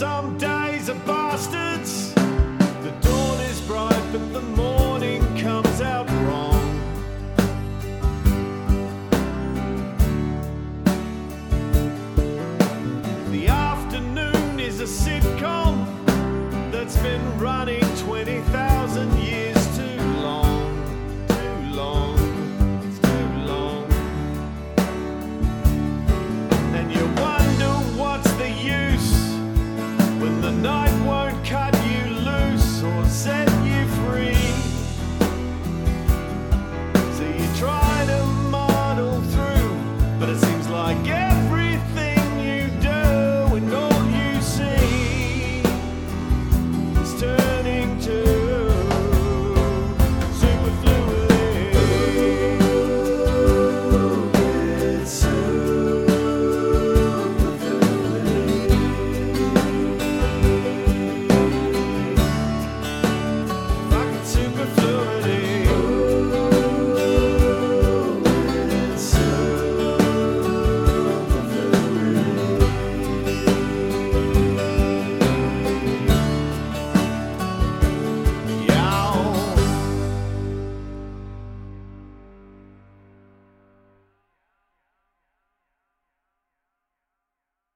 Some days are bastards. The dawn is bright, but the morning comes out wrong. The afternoon is a sitcom.